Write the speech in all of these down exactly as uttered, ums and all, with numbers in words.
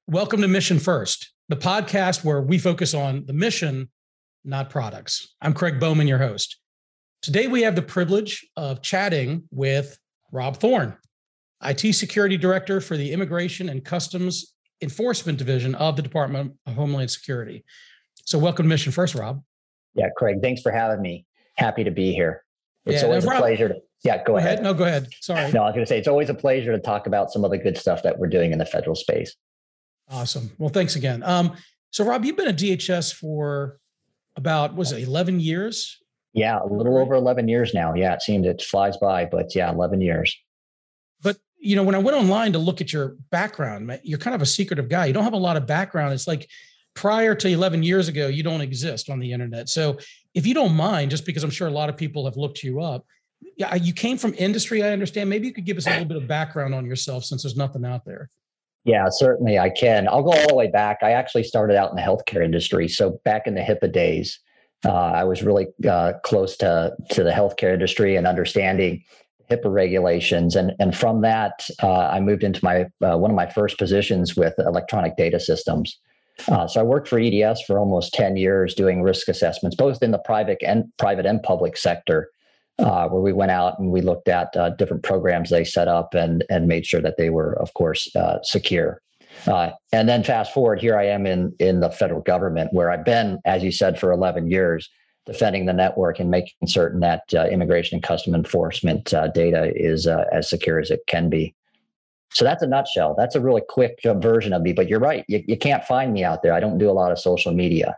Welcome to Mission First, the podcast where we focus on the mission, not products. I'm Craig Bowman, your host. Today, we have the privilege of chatting with Rob Thorn, I T Security Director for the Immigration and Customs Enforcement Division of the Department of Homeland Security. So welcome to Mission First, Rob. Yeah, Craig, thanks for having me. Happy to be here. It's yeah, always no, a Rob, pleasure to, yeah, go, go ahead. ahead. No, go ahead. Sorry. No, I was going to say, it's always a pleasure to talk about some of the good stuff that we're doing in the federal space. Awesome. Well, thanks again. Um, so Rob, you've been at D H S for about, was it eleven years? Yeah, a little over eleven years now. Yeah, it seems it flies by, but yeah, eleven years. But, you know, when I went online to look at your background, you're kind of a secretive guy. You don't have a lot of background. It's like prior to eleven years ago, you don't exist on the internet. So if you don't mind, just because I'm sure a lot of people have looked you up, yeah, you came from industry, I understand. Maybe you could give us a little bit of background on yourself since there's nothing out there. Yeah, certainly I can. I'll go all the way back. I actually started out in the healthcare industry. So back in the HIPAA days, uh, I was really uh, close to, to the healthcare industry and understanding HIPAA regulations. And, and from that, uh, I moved into my uh, one of my first positions with electronic data systems. Uh, so I worked for E D S for almost ten years doing risk assessments, both in the private and private and public sector, uh, where we went out and we looked at uh, different programs they set up and, and made sure that they were, of course, uh, secure. Uh, and then fast forward, here I am in, in the federal government, where I've been, as you said, for eleven years, defending the network and making certain that uh, immigration and custom enforcement uh, data is uh, as secure as it can be. So that's a nutshell. That's a really quick uh, version of me, but you're right. You, you can't find me out there. I don't do a lot of social media.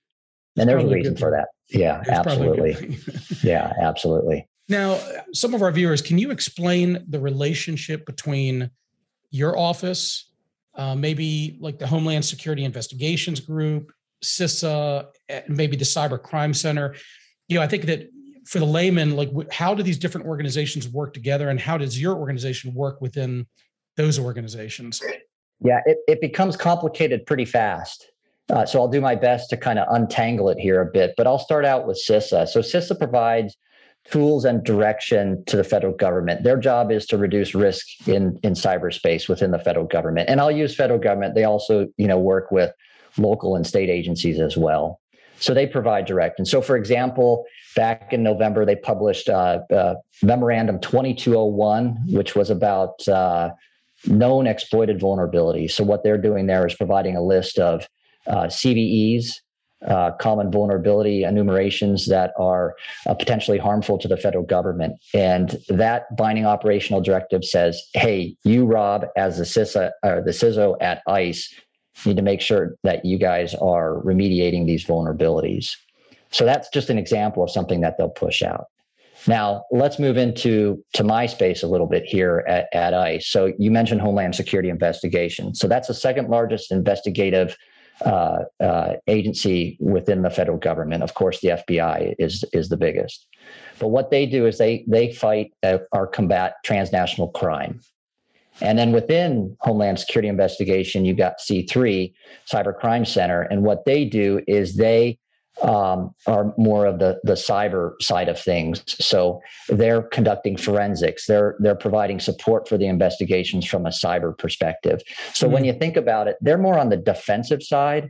And there's a reason for that. Yeah, It's absolutely. Yeah, absolutely. Now, some of our viewers, can you explain the relationship between your office, uh, maybe like the Homeland Security Investigations Group, CISA, maybe the Cyber Crime Center? You know, I think that for the layman, like how do these different organizations work together, and how does your organization work within those organizations? Yeah, it, it becomes complicated pretty fast. Uh, so I'll do my best to kind of untangle it here a bit, but I'll start out with CISA. So CISA provides tools and direction to the federal government. Their job is to reduce risk in, in cyberspace within the federal government. And I'll use federal government. They also, you know, work with local and state agencies as well. So they provide direction. So for example, back in November, they published uh, uh, Memorandum twenty-two oh one, which was about uh, known exploited vulnerabilities. So what they're doing there is providing a list of uh, C V Es, uh, common vulnerability enumerations that are uh, potentially harmful to the federal government. And that binding operational directive says, hey, you, Rob, as the CISA or the C I S O at ICE, need to make sure that you guys are remediating these vulnerabilities. So that's just an example of something that they'll push out. Now, let's move into to my space a little bit here at, at ICE. So you mentioned Homeland Security Investigation. So that's the second largest investigative uh, uh, agency within the federal government. Of course, the F B I is, is the biggest. But what they do is they, they fight uh, or combat transnational crime. And then within Homeland Security Investigation, you've got C three, Cyber Crime Center. And what they do is they um, are more of the, the cyber side of things. So they're conducting forensics. They're, they're providing support for the investigations from a cyber perspective. So mm-hmm. when you think about it, they're more on the defensive side.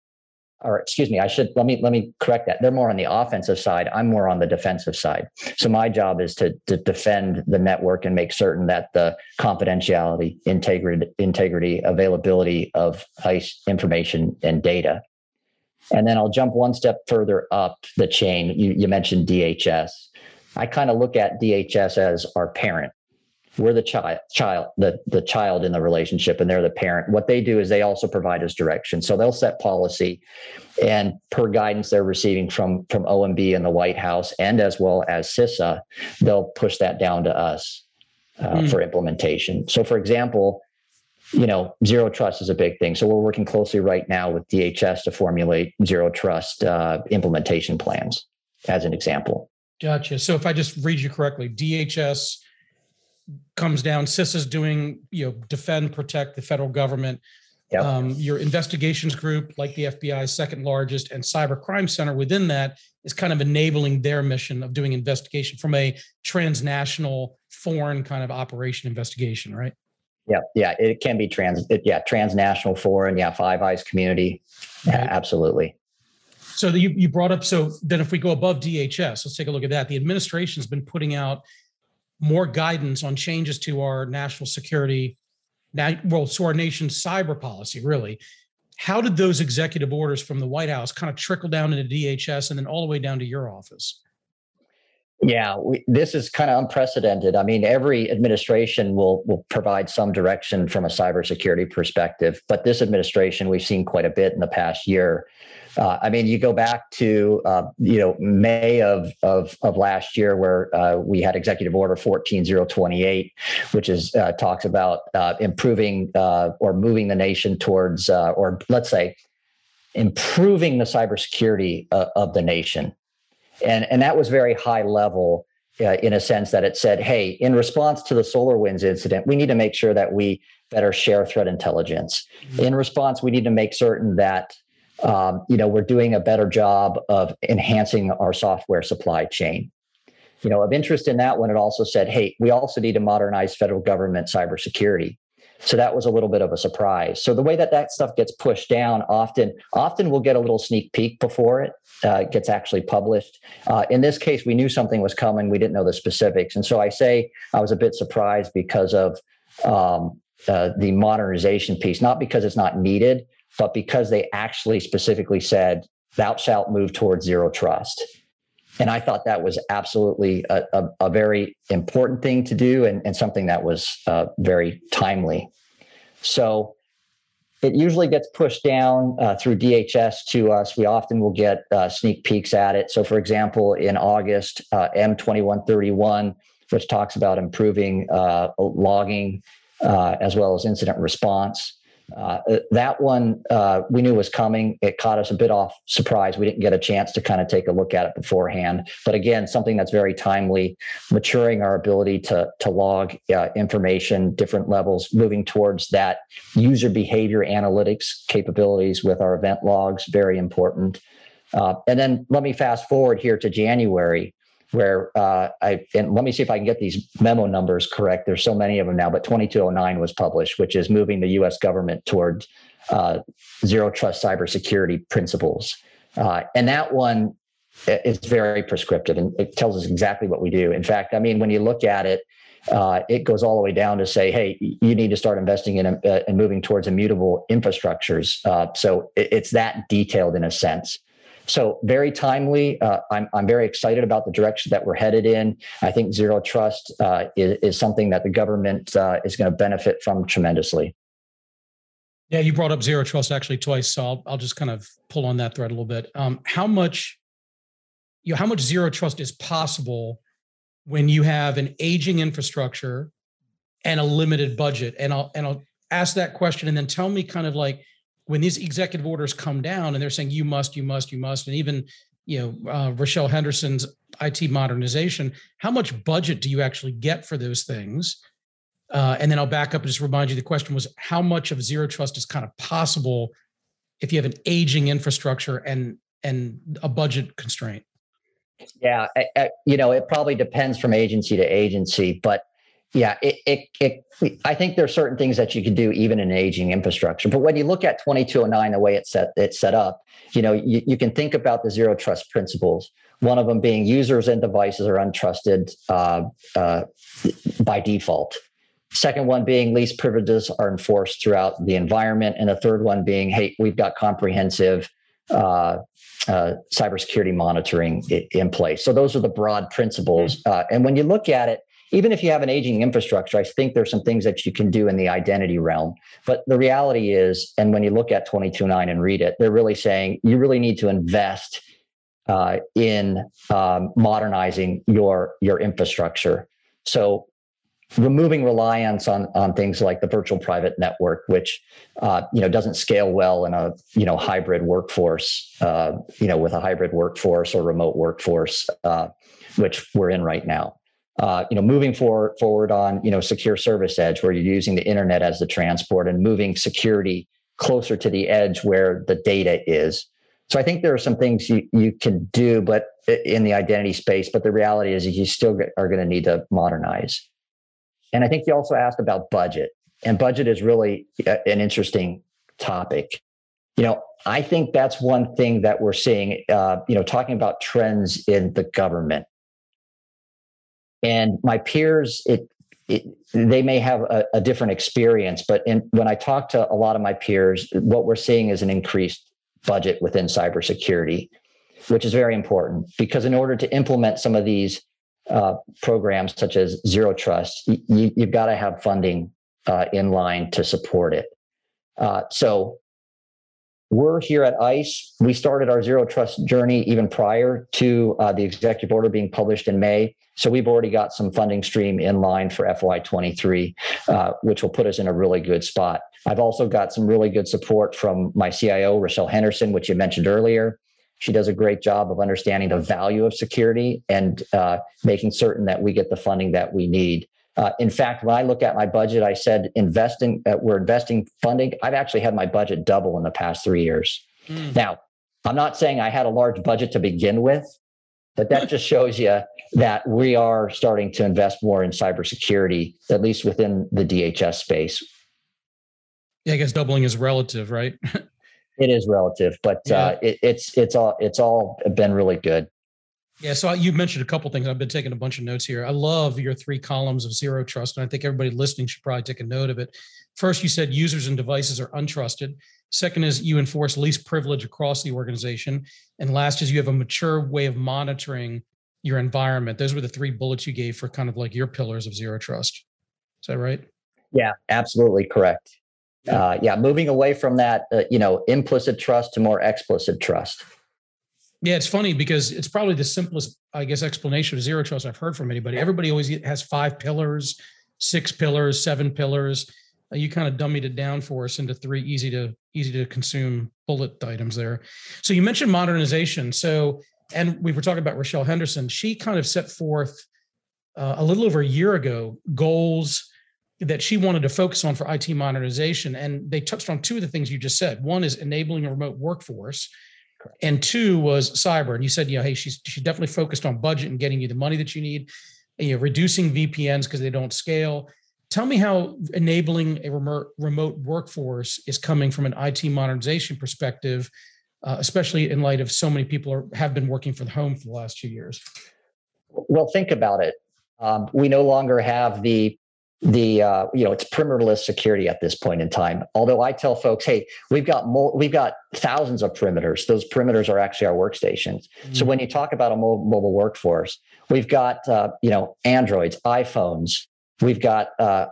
Or excuse me, I should, let me, let me correct that. They're more on the offensive side. I'm more on the defensive side. So my job is to, to defend the network and make certain that the confidentiality, integrity, integrity, availability of ICE information and data. And then I'll jump one step further up the chain. You, you mentioned D H S. I kind of look at D H S as our parent. We're the child, child, the, the child in the relationship, and they're the parent. What they do is they also provide us direction. So they'll set policy, and per guidance they're receiving from, from O M B and the White House, and as well as CISA, they'll push that down to us uh, mm. for implementation. So for example, you know, zero trust is a big thing. So we're working closely right now with D H S to formulate zero trust uh, implementation plans, as an example. Gotcha. So if I just read you correctly, D H S comes down, CISA is doing, you know, defend, protect the federal government. Yep. Um, your investigations group, like the F B I, second largest, and Cyber Crime Center within that is kind of enabling their mission of doing investigation from a transnational foreign kind of operation investigation, right? Yeah, yeah, it can be trans, it, yeah, transnational foreign, yeah, Five Eyes community, yeah, Right. absolutely. So you, you brought up, so then if we go above D H S, let's take a look at that. The administration's been putting out more guidance on changes to our national security, now, well, to our nation's cyber policy, really. How did those executive orders from the White House kind of trickle down into D H S and then all the way down to your office? Yeah, we, this is kind of unprecedented. I mean, every administration will will provide some direction from a cybersecurity perspective, but this administration we've seen quite a bit in the past year. Uh, I mean, you go back to uh, you know May of of, of last year, where uh, we had Executive Order fourteen thousand twenty-eight, which is uh, talks about uh, improving uh, or moving the nation towards, uh, or let's say, improving the cybersecurity uh, of the nation. And, and that was very high level uh, in a sense that it said, hey, in response to the SolarWinds incident, we need to make sure that we better share threat intelligence. Mm-hmm. In response, we need to make certain that um, you know, we're doing a better job of enhancing our software supply chain. You know, of interest in that one, it also said, hey, we also need to modernize federal government cybersecurity. So that was a little bit of a surprise. So the way that that stuff gets pushed down, often, often we'll get a little sneak peek before it uh, gets actually published. Uh, in this case, we knew something was coming. We didn't know the specifics. And so I say I was a bit surprised because of um, uh, the modernization piece, not because it's not needed, but because they actually specifically said, thou shalt move towards zero trust. And I thought that was absolutely a, a, a very important thing to do, and, and something that was uh, very timely. So it usually gets pushed down uh, through D H S to us. We often will get uh, sneak peeks at it. So for example, in August, uh, M twenty-one thirty-one, which talks about improving uh, logging uh, as well as incident response. Uh, that one uh, we knew was coming. It caught us a bit off surprise. We didn't get a chance to kind of take a look at it beforehand. But again, something that's very timely, maturing our ability to, to log uh, information, different levels, moving towards that user behavior analytics capabilities with our event logs, very important. Uh, and then let me fast forward here to January, where uh, I, and let me see if I can get these memo numbers correct. There's so many of them now, but twenty-two oh nine was published, which is moving the U S government toward uh, zero trust cybersecurity principles. Uh, and that one is very prescriptive, and it tells us exactly what we do. In fact, I mean, when you look at it, uh, it goes all the way down to say, hey, you need to start investing in uh, and moving towards immutable infrastructures. Uh, so it, it's that detailed in a sense. So very timely. Uh, I'm I'm very excited about the direction that we're headed in. I think zero trust uh, is, is something that the government uh, is going to benefit from tremendously. Yeah, you brought up zero trust actually twice, so I'll I'll just kind of pull on that thread a little bit. Um, how much, you know, how much zero trust is possible when you have an aging infrastructure and a limited budget? And I'll and I'll ask that question, and then tell me kind of like, when these executive orders come down and they're saying you must, you must, you must, and even, you know, uh, Rochelle Henderson's I T modernization, how much budget do you actually get for those things? Uh, and then I'll back up and just remind you, the question was, how much of zero trust is kind of possible if you have an aging infrastructure and and a budget constraint? Yeah, I, I, you know, it probably depends from agency to agency, but yeah, it, it, it, I think there are certain things that you can do even in aging infrastructure. But when you look at twenty-two oh nine, the way it's set, it's set up, you know, you, you can think about the zero trust principles. One of them being users and devices are untrusted uh, uh, by default. Second one being least privileges are enforced throughout the environment. And the third one being, hey, we've got comprehensive uh, uh, cybersecurity monitoring in place. So those are the broad principles. Uh, and when you look at it, even if you have an aging infrastructure, I think there's some things that you can do in the identity realm. But the reality is, and when you look at twenty-two oh nine and read it, they're really saying you really need to invest uh, in um, modernizing your, your infrastructure. So removing reliance on, on things like the virtual private network, which uh, you know doesn't scale well in a you know hybrid workforce, uh, you know with a hybrid workforce or remote workforce, uh, which we're in right now. Uh, you know, moving forward, forward on, you know, secure service edge, where you're using the internet as the transport, and moving security closer to the edge where the data is. So I think there are some things you, you can do, but in the identity space, but the reality is you still are going to need to modernize. And I think you also asked about budget. and budget is really an interesting topic. You know, I think that's one thing that we're seeing, uh, you know, talking about trends in the government. And my peers, it, it they may have a, a different experience, but in, when I talk to a lot of my peers, what we're seeing is an increased budget within cybersecurity, which is very important because in order to implement some of these uh, programs, such as Zero Trust, you, you've got to have funding uh, in line to support it. Uh, so we're here at ICE. We started our Zero Trust journey even prior to uh, the executive order being published in May. So we've already got some funding stream in line for F Y twenty-three, uh, which will put us in a really good spot. I've also got some really good support from my C I O, Rochelle Henderson, which you mentioned earlier. She does a great job of understanding the value of security and uh, making certain that we get the funding that we need. Uh, in fact, when I look at my budget, I said investing, uh, we're investing funding. I've actually had my budget double in the past three years. Mm. Now, I'm not saying I had a large budget to begin with, but that just shows you that we are starting to invest more in cybersecurity, at least within the D H S space. Yeah, I guess doubling is relative, right? It is relative, but yeah. uh, it, it's it's all it's all been really good. Yeah, so you mentioned a couple things. I've been taking a bunch of notes here. I love your three columns of Zero Trust, and I think everybody listening should probably take a note of it. First, you said users and devices are untrusted. Second is you enforce least privilege across the organization. And last is you have a mature way of monitoring your environment. Those were the three bullets you gave for kind of like your pillars of Zero Trust. Is that right? Yeah, absolutely correct. Yeah, uh, yeah moving away from that, uh, you know, implicit trust to more explicit trust. Yeah, it's funny because it's probably the simplest, I guess, explanation of Zero Trust I've heard from anybody. Everybody always has five pillars, six pillars, seven pillars. Uh, you kind of dummied it down for us into three easy to easy to consume bullet items there. So you mentioned modernization. So, and we were talking about Rochelle Henderson. She kind of set forth uh, a little over a year ago goals that she wanted to focus on for I T modernization. And they touched on two of the things you just said. One is enabling a remote workforce. And two was cyber. And you said, you know, hey, she's she definitely focused on budget and getting you the money that you need, and, you know, reducing V P Ns because they don't scale. Tell me how enabling a remote remote workforce is coming from an I T modernization perspective, uh, especially in light of so many people are, have been working from home for the last two years. Well, think about it. Um, we no longer have the the uh, you know it's perimeterless security at this point in time. Although I tell folks, hey, we've got mo- we've got thousands of perimeters. Those perimeters are actually our workstations. Mm-hmm. So when you talk about a mo- mobile workforce, we've got uh, you know Androids, iPhones, we've got uh,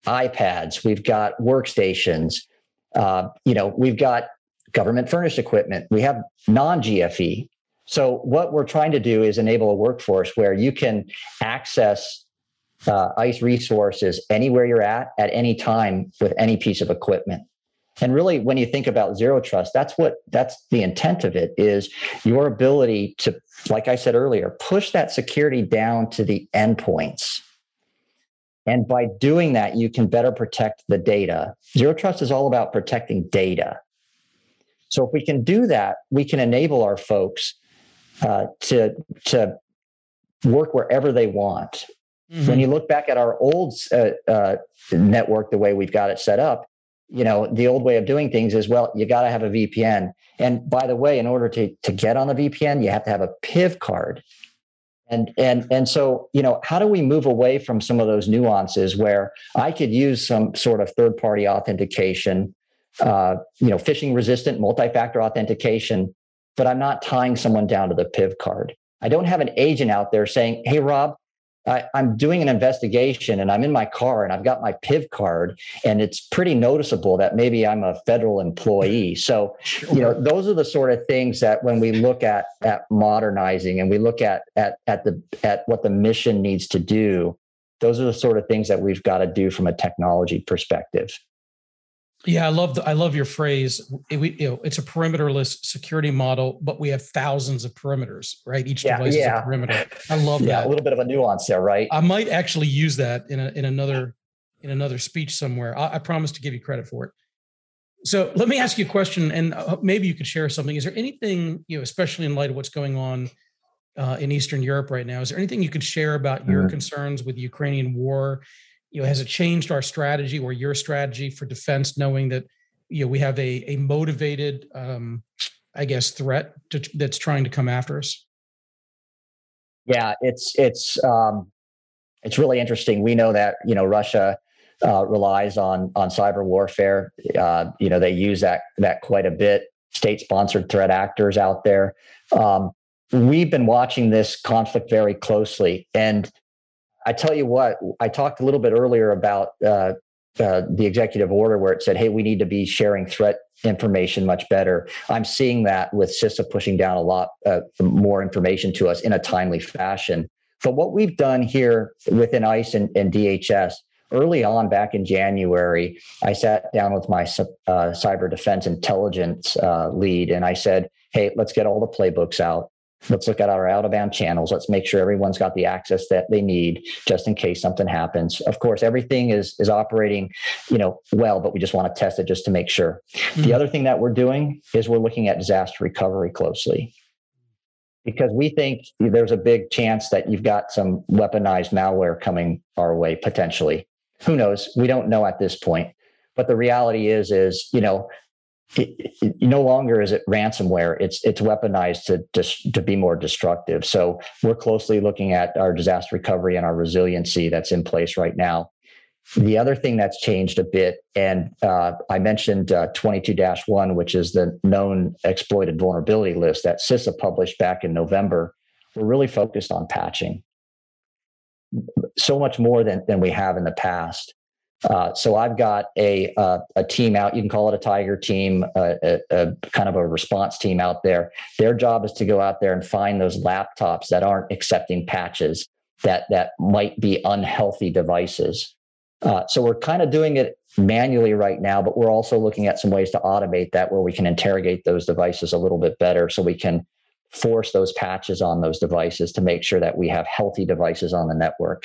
iPads, we've got workstations. Uh, you know we've got government furnished equipment. We have non-G F E. So what we're trying to do is enable a workforce where you can access Uh, ICE resources anywhere you're at at any time with any piece of equipment. And really, when you think about Zero Trust, that's what that's the intent of it, is your ability to, like I said earlier, push that security down to the endpoints. And by doing that, you can better protect the data. Zero Trust is all about protecting data. So if we can do that, we can enable our folks uh, to, to work wherever they want. Mm-hmm. When you look back at our old uh, uh, network, the way we've got it set up, you know, the old way of doing things is, well, you got to have a V P N. And by the way, in order to, to get on the V P N, you have to have a P I V card. And, and, and so, you know, how do we move away from some of those nuances where I could use some sort of third-party authentication, uh, you know, phishing resistant multi-factor authentication, but I'm not tying someone down to the P I V card. I don't have an agent out there saying, hey, Rob, I, I'm doing an investigation and I'm in my car and I've got my P I V card and it's pretty noticeable that maybe I'm a federal employee. So, sure. you know, those are the sort of things that when we look at at modernizing and we look at at at the at what the mission needs to do, those are the sort of things that we've got to do from a technology perspective. Yeah, I love the, I love your phrase. It, we, you know, it's a perimeterless security model, but we have thousands of perimeters, right? Each yeah, device yeah. is a perimeter. I love yeah, that. A little bit of a nuance there, right? I might actually use that in a, in another in another speech somewhere. I, I promise to give you credit for it. So let me ask you a question, and maybe you could share something. Is there anything, you know, especially in light of what's going on uh, in Eastern Europe right now, is there anything you could share about your mm-hmm. concerns with the Ukrainian war? you know, has it changed our strategy or your strategy for defense, knowing that, you know, we have a, a motivated, um, I guess, threat to, that's trying to come after us? Yeah, it's it's um, it's really interesting. We know that, you know, Russia uh, relies on on cyber warfare. Uh, you know, they use that that quite a bit. State-sponsored threat actors out there. Um, we've been watching this conflict very closely, and I tell you what, I talked a little bit earlier about uh, uh, the executive order where it said, "Hey, we need to be sharing threat information much better." I'm seeing that with CISA pushing down a lot uh, more information to us in a timely fashion. But what we've done here within ICE and, and D H S, early on back in January, I sat down with my uh, cyber defense intelligence uh, lead, and I said, "Hey, let's get all the playbooks out. Let's look at our out-of-band channels. Let's make sure everyone's got the access that they need just in case something happens." Of course, everything is is operating, you know, well, but we just want to test it just to make sure. Mm-hmm. The other thing that we're doing is we're looking at disaster recovery closely, because we think there's a big chance that you've got some weaponized malware coming our way potentially. Who knows? We don't know at this point. But the reality is, is you know, It, it, no longer is it ransomware. It's it's weaponized to, to to be more destructive. So we're closely looking at our disaster recovery and our resiliency that's in place right now. The other thing that's changed a bit, and uh, I mentioned uh, twenty-two dash one, which is the known exploited vulnerability list that CISA published back in November. We're really focused on patching, so much more than than we have in the past. Uh, so I've got a uh, a team out. You can call it a tiger team, uh, a, a kind of a response team out there. Their job is to go out there and find those laptops that aren't accepting patches, that that might be unhealthy devices. Uh, so we're kind of doing it manually right now, but we're also looking at some ways to automate that, where we can interrogate those devices a little bit better, so we can force those patches on those devices to make sure that we have healthy devices on the network.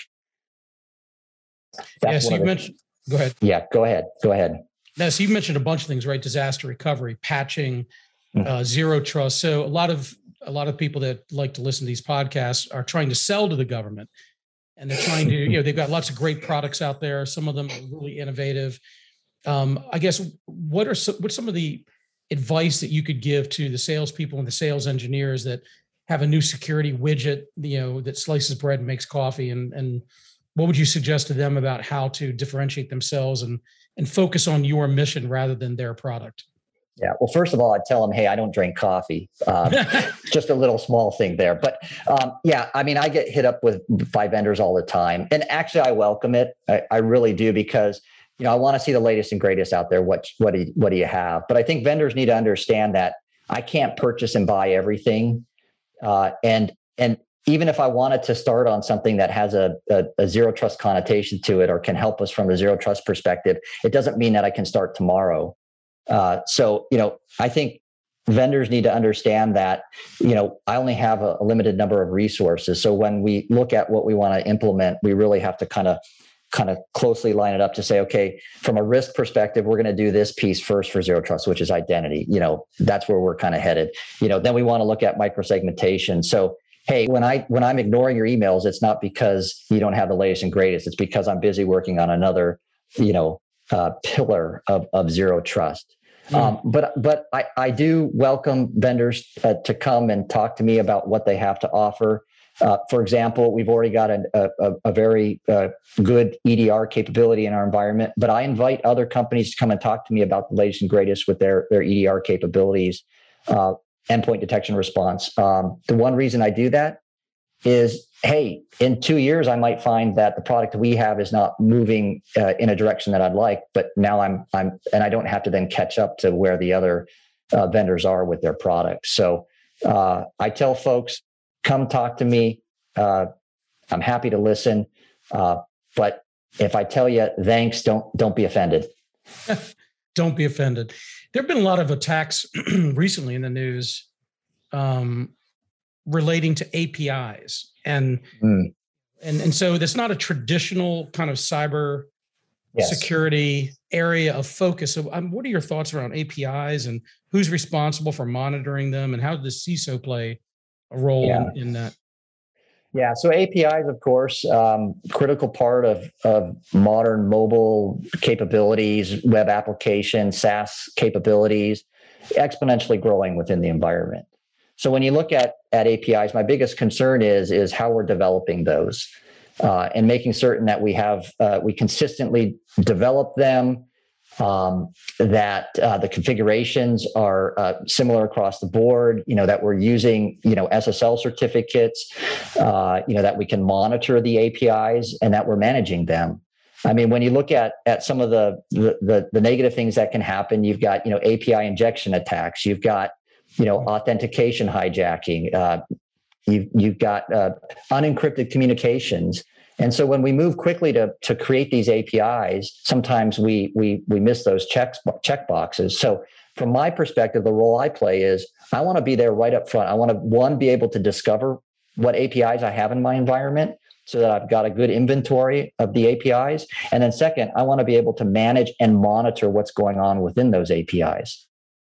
That's yeah, so you the, mentioned. Go ahead. Yeah, go ahead. Go ahead. Now, so you mentioned a bunch of things, right? Disaster recovery, patching, mm-hmm. uh, zero trust. So a lot of a lot of people that like to listen to these podcasts are trying to sell to the government, and they're trying to, you know, they've got lots of great products out there. Some of them are really innovative. Um, I guess what are some, what's some of the advice that you could give to the salespeople and the sales engineers that have a new security widget, you know, that slices bread and makes coffee, and and what would you suggest to them about how to differentiate themselves and, and focus on your mission rather than their product? Yeah. Well, first of all, I'd tell them, hey, I don't drink coffee. Um, just a little small thing there. But um, yeah, I mean, I get hit up with by vendors all the time. And actually, I welcome it. I, I really do, because, you know, I want to see the latest and greatest out there. What, what, do you, what do you have? But I think vendors need to understand that I can't purchase and buy everything. Uh, and, and, Even if I wanted to start on something that has a, a, a zero trust connotation to it, or can help us from the zero trust perspective, it doesn't mean that I can start tomorrow. Uh, so, you know, I think vendors need to understand that, you know, I only have a, a limited number of resources. So when we look at what we want to implement, we really have to kind of kind of closely line it up to say, okay, from a risk perspective, we're going to do this piece first for zero trust, which is identity. You know, that's where we're kind of headed. You know, then we want to look at microsegmentation. So hey, when I when I'm ignoring your emails, it's not because you don't have the latest and greatest. It's because I'm busy working on another, you know, uh, pillar of of zero trust. Mm. Um, but but I, I do welcome vendors uh, to come and talk to me about what they have to offer. Uh, for example, we've already got a, a, a very uh, good E D R capability in our environment, but I invite other companies to come and talk to me about the latest and greatest with their their E D R capabilities. Uh, endpoint detection response. Um, the one reason I do that is, hey, in two years, I might find that the product we have is not moving uh, in a direction that I'd like, but now I'm, I'm, and I don't have to then catch up to where the other uh, vendors are with their products. So uh, I tell folks, come talk to me. Uh, I'm happy to listen. Uh, but if I tell you thanks, don't, don't be offended. Don't be offended. There have been a lot of attacks recently in the news um, relating to A P Is. And, mm. and, and so that's not a traditional kind of cyber yes. security area of focus. So um, what are your thoughts around A P Is, and who's responsible for monitoring them, and how does C I S O play a role yeah. in, in that? Yeah, so A P Is, of course, um, critical part of, of modern mobile capabilities, web applications, SaaS capabilities, exponentially growing within the environment. So when you look at, at A P Is, my biggest concern is, is how we're developing those uh, and making certain that we have, uh, we consistently develop them, um, that uh, the configurations are uh, similar across the board, you know, that we're using, you know, S S L certificates, uh, you know, that we can monitor the A P Is and that we're managing them. I mean, when you look at at some of the the, the, the negative things that can happen, you've got, you know, A P I injection attacks, you've got, you know, authentication hijacking, uh, you've, you've got uh, unencrypted communications. And so when we move quickly to, to create these A P Is, sometimes we we we miss those checks check boxes. So from my perspective, the role I play is I want to be there right up front. I want to, one, be able to discover what A P Is I have in my environment so that I've got a good inventory of the A P Is. And then second, I want to be able to manage and monitor what's going on within those A P Is.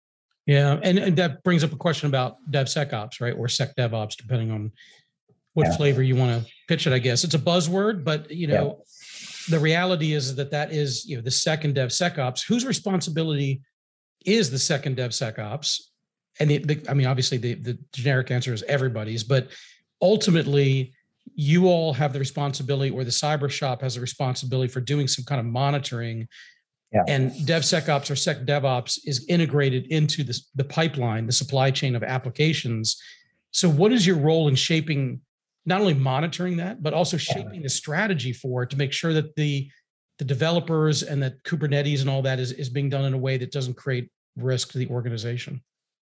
Yeah, and, and that brings up a question about DevSecOps, right? Or SecDevOps, depending on what yeah. flavor you want to pitch it, I guess. It's a buzzword, but you know, yeah. the reality is that that is, you know, the second DevSecOps. Whose responsibility is the second DevSecOps? And the, the, I mean, obviously the, the generic answer is everybody's, but ultimately you all have the responsibility, or the cyber shop has a responsibility for doing some kind of monitoring. Yeah. And DevSecOps or SecDevOps is integrated into the, the pipeline, the supply chain of applications. So what is your role in shaping, not only monitoring that, but also shaping the strategy for it to make sure that the, the developers and that Kubernetes and all that is, is being done in a way that doesn't create risk to the organization?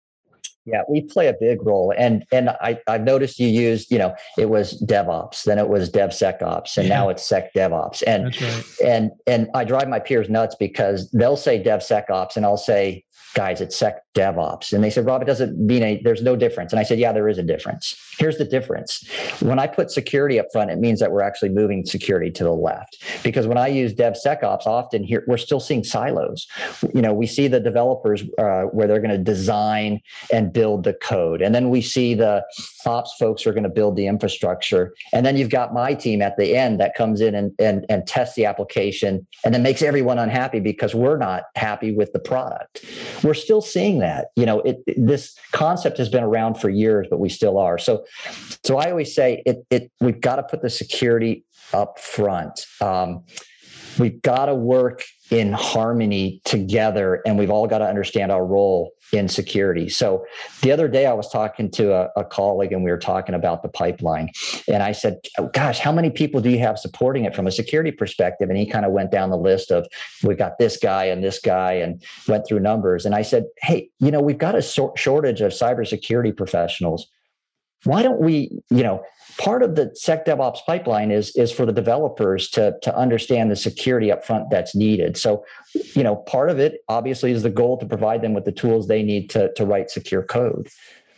Yeah, we play a big role. And and I, I've noticed you used, you know, it was DevOps, then it was DevSecOps, and yeah. now it's SecDevOps. And, That's right. and, and I drive my peers nuts because they'll say DevSecOps and I'll say, guys, it's SecDevOps. And they said, Rob, it doesn't mean a, there's no difference. And I said, yeah, there is a difference. Here's the difference. When I put security up front, it means that we're actually moving security to the left. Because when I use DevSecOps, often here, we're still seeing silos. You know, we see the developers uh, where they're going to design and build the code. And then we see the ops folks who are going to build the infrastructure. And then you've got my team at the end that comes in and, and, and tests the application and then makes everyone unhappy because we're not happy with the product. We're still seeing that. You know, it, it, this concept has been around for years, but we still are. So, so I always say it. It we've got to put the security up front. Um, we've got to work in harmony together, and we've all got to understand our role in security. So the other day I was talking to a, a colleague and we were talking about the pipeline, and I said, oh, gosh, how many people do you have supporting it from a security perspective? And he kind of went down the list of, we got this guy and this guy, and went through numbers. And I said, hey, you know, we've got a so- shortage of cybersecurity professionals. Why don't we, you know, part of the SecDevOps pipeline is, is for the developers to, to understand the security up front that's needed. So, you know, part of it obviously is the goal to provide them with the tools they need to, to write secure code.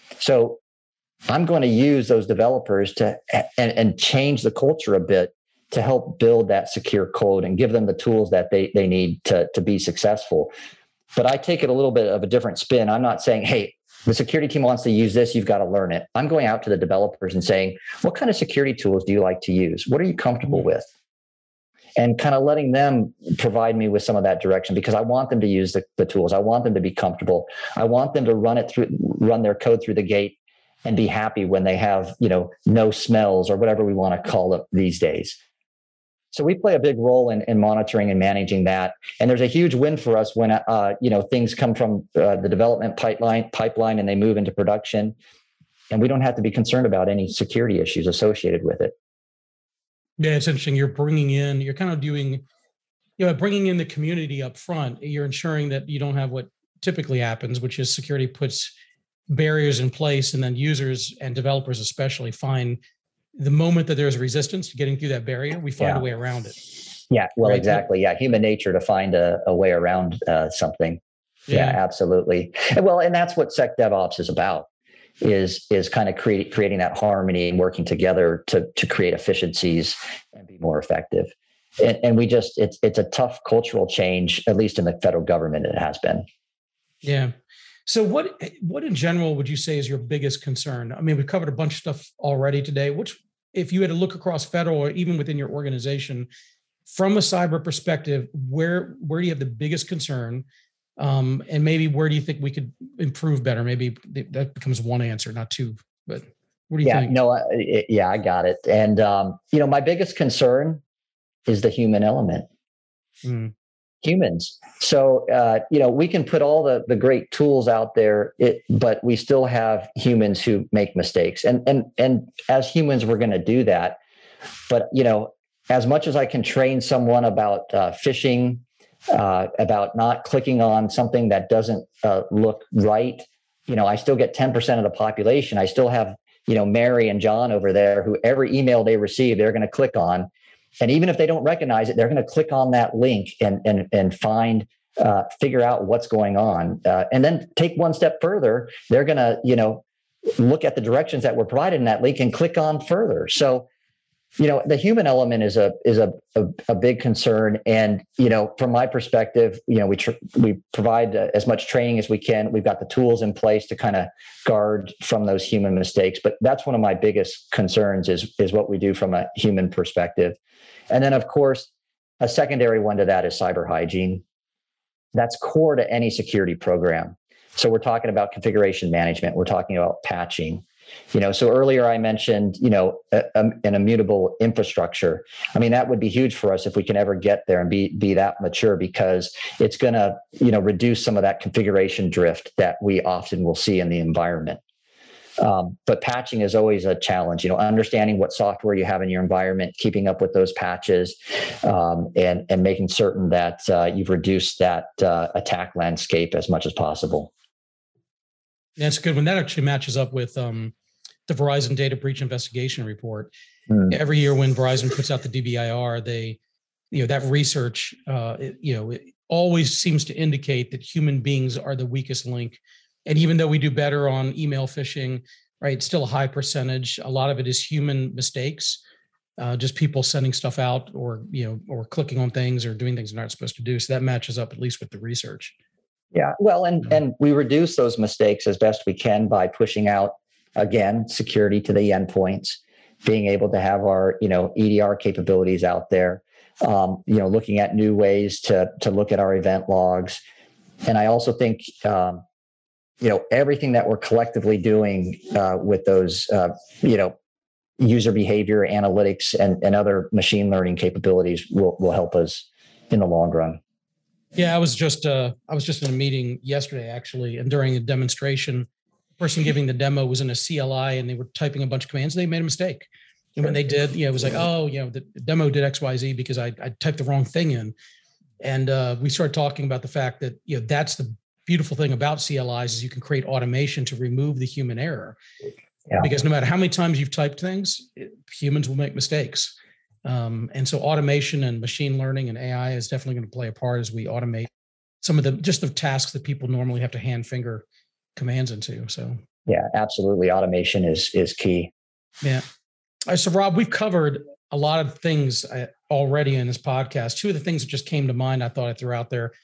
So I'm going to use those developers to and, and change the culture a bit to help build that secure code and give them the tools that they, they need to, to be successful. But I take it a little bit of a different spin. I'm not saying, hey, the security team wants to use this, you've got to learn it. I'm going out to the developers and saying, what kind of security tools do you like to use? What are you comfortable with? And kind of letting them provide me with some of that direction, because I want them to use the, the tools. I want them to be comfortable. I want them to run it through, run their code through the gate and be happy when they have, you know, no smells or whatever we want to call it these days. So we play a big role in, in monitoring and managing that. And there's a huge win for us when, uh, you know, things come from uh, the development pipeline, pipeline and they move into production. And we don't have to be concerned about any security issues associated with it. Yeah, it's interesting. You're bringing in, you're kind of doing, you know, bringing in the community up front. You're ensuring that you don't have what typically happens, which is security puts barriers in place, and then users and developers especially find the moment that there's resistance to getting through that barrier, we find yeah. a way around it. Yeah, well, right? exactly. Yeah, human nature to find a, a way around uh, something. Yeah. yeah, absolutely. And well, and that's what SecDevOps is about, is is kind of create, creating that harmony and working together to to create efficiencies and be more effective. And, and we just, it's it's a tough cultural change, at least in the federal government, it has been. Yeah. So what what in general would you say is your biggest concern? I mean, we've covered a bunch of stuff already today. Which if you had to look across federal or even within your organization, from a cyber perspective, where where do you have the biggest concern? Um, and maybe where do you think we could improve better? Maybe that becomes one answer, not two. But what do you yeah, think? No, I, yeah, I got it. And um, you know, my biggest concern is the human element. Mm. Humans. So uh, you know, we can put all the the great tools out there, it, but we still have humans who make mistakes. And and and as humans, we're going to do that. But you know, as much as I can train someone about uh, phishing, uh, about not clicking on something that doesn't uh, look right, you know, I still get ten percent of the population. I still have, you know, Mary and John over there who every email they receive, they're going to click on. And even if they don't recognize it, they're going to click on that link and and and find, uh, figure out what's going on. Uh, and then take one step further, they're going to, you know, look at the directions that were provided in that link and click on further. So, you know, the human element is a is a a, a big concern. And, you know, from my perspective, you know, we tr- we provide uh, as much training as we can. We've got the tools in place to kind of guard from those human mistakes. But that's one of my biggest concerns is is what we do from a human perspective. And then, of course, a secondary one to that is cyber hygiene. That's core to any security program. So we're talking about configuration management. We're talking about patching. You know, so earlier I mentioned, you know, a, a, an immutable infrastructure. I mean, that would be huge for us if we can ever get there and be be that mature, because it's going to, you know, reduce some of that configuration drift that we often will see in the environment. Um, but patching is always a challenge, you know, understanding what software you have in your environment, keeping up with those patches, um, and, and making certain that uh, you've reduced that uh, attack landscape as much as possible. That's a good one. That actually matches up with um, the Verizon Data Breach Investigation Report. Mm. Every year when Verizon puts out the D B I R, they, you know, that research, uh, it, you know, it always seems to indicate that human beings are the weakest link. And even though we do better on email phishing, right, it's still a high percentage. A lot of it is human mistakes, uh, just people sending stuff out or, you know, or clicking on things or doing things they're not supposed to do. So that matches up at least with the research. Yeah, well, and and we reduce those mistakes as best we can by pushing out, again, security to the endpoints, being able to have our, you know, E D R capabilities out there, um, you know, looking at new ways to to look at our event logs. And I also think, um, you know, everything that we're collectively doing uh, with those, uh, you know, user behavior analytics and, and other machine learning capabilities will will help us in the long run. Yeah, I was just uh, I was just in a meeting yesterday, actually, and during a demonstration, the person giving the demo was in a C L I and they were typing a bunch of commands. And they made a mistake, and when they did, you know, it was like, oh, you know, the demo did X Y Z because I, I typed the wrong thing in, and uh, we started talking about the fact that, you know, that's the beautiful thing about C L Is is you can create automation to remove the human error, yeah. Because no matter how many times you've typed things, it, humans will make mistakes. Um, and so automation and machine learning and A I is definitely going to play a part as we automate some of the, just the tasks that people normally have to hand finger commands into. So, yeah, absolutely. Automation is, is key. Yeah. All right, so Rob, we've covered a lot of things already in this podcast. Two of the things that just came to mind, I thought I threw out there.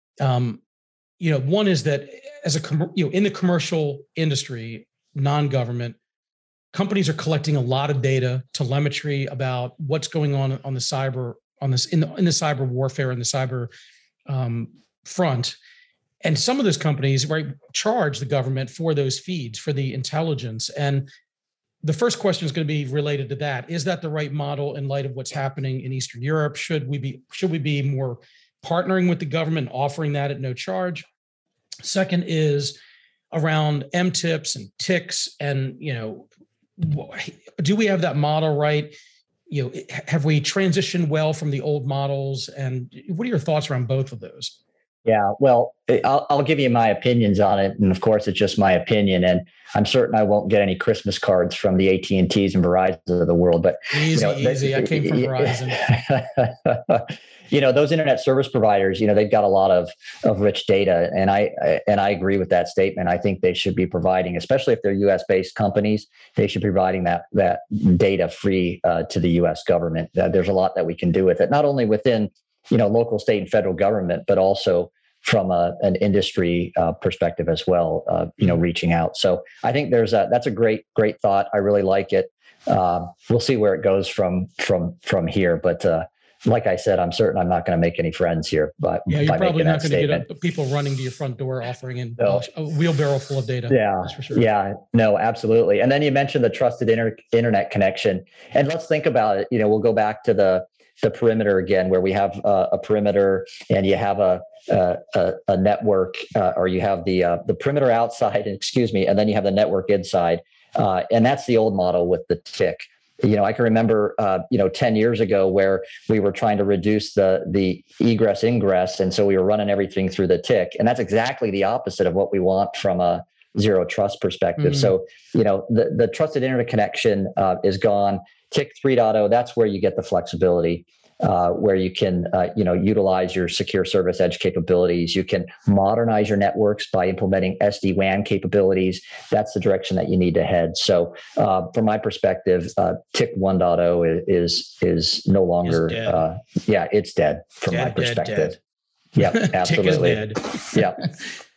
Um, you know, one is that as a, you know, in the commercial industry, non-government, companies are collecting a lot of data, telemetry about what's going on on the cyber, on this in the in the cyber warfare and the cyber um, front, and some of those companies, right, charge the government for those feeds, for the intelligence. And the first question is going to be related to that: is that the right model in light of what's happening in Eastern Europe? Should we be should we be more partnering with the government, offering that at no charge? Second is around M TIPS and ticks, and you know. Do we have that model right? You know, have we transitioned well from the old models? And what are your thoughts around both of those? Yeah, well, I'll, I'll give you my opinions on it. And of course, it's just my opinion. And I'm certain I won't get any Christmas cards from the A T and T's and Verizon of the world. But easy, you know, easy. I came from Verizon. You know, those internet service providers, you know, they've got a lot of, of rich data. And I and I agree with that statement. I think they should be providing, especially if they're U S based companies, they should be providing that that data free uh, to the U S government. Uh, there's a lot that we can do with it, not only within, you know, local, state, and federal government, but also from a, an industry uh, perspective as well, uh, you know, reaching out. So I think there's a, that's a great, great thought. I really like it. Uh, we'll see where it goes from, from, from here. But uh, like I said, I'm certain I'm not going to make any friends here. But yeah, you're by probably not going to statement. get a, people running to your front door offering in No. a wheelbarrow full of data. Yeah, that's for sure. Yeah, no, absolutely. And then you mentioned the trusted inter- internet connection, and let's think about it. You know, we'll go back to the the perimeter again, where we have uh, a perimeter, and you have a a, a, a network, uh, or you have the uh, the perimeter outside, excuse me, and then you have the network inside, uh, and that's the old model with the T I C. You know, I can remember, uh, you know, ten years ago where we were trying to reduce the the egress ingress, and so we were running everything through the T I C, and that's exactly the opposite of what we want from a zero trust perspective. Mm-hmm. So, you know, the the trusted internet connection uh, is gone. T I C three point oh, that's where you get the flexibility, uh, where you can, uh, you know, utilize your secure service edge capabilities. You can modernize your networks by implementing S D WAN capabilities. That's the direction that you need to head. So uh, from my perspective, uh, T I C one point oh is, is no longer, uh, yeah, it's dead from dead, my perspective. Yeah, absolutely. T I C is dead. Yeah.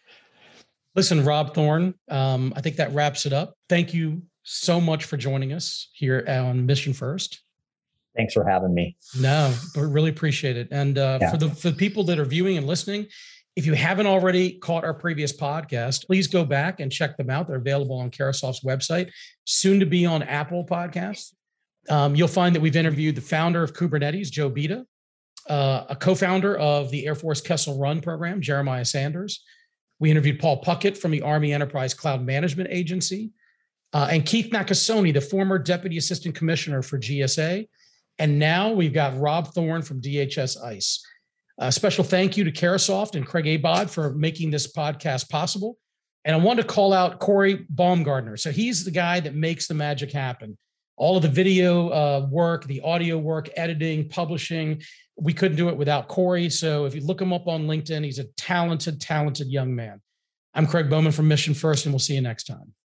Listen, Rob Thorn, um, I think that wraps it up. Thank you so much for joining us here on Mission First. Thanks for having me. No, we really appreciate it. And uh, yeah. for the for the people that are viewing and listening, if you haven't already caught our previous podcast, please go back and check them out. They're available on Carahsoft's website, soon to be on Apple Podcasts. Um, you'll find that we've interviewed the founder of Kubernetes, Joe Beda, uh, a co-founder of the Air Force Kessel Run program, Jeremiah Sanders. We interviewed Paul Puckett from the Army Enterprise Cloud Management Agency, uh, and Keith Nakasone, the former Deputy Assistant Commissioner for G S A. And now we've got Rob Thorn from D H S ICE. A special thank you to Carahsoft and Craig Abod for making this podcast possible. And I want to call out Corey Baumgartner. So he's the guy that makes the magic happen. All of the video uh, work, the audio work, editing, publishing, we couldn't do it without Corey. So if you look him up on LinkedIn, he's a talented, talented young man. I'm Craig Bowman from Mission First, and we'll see you next time.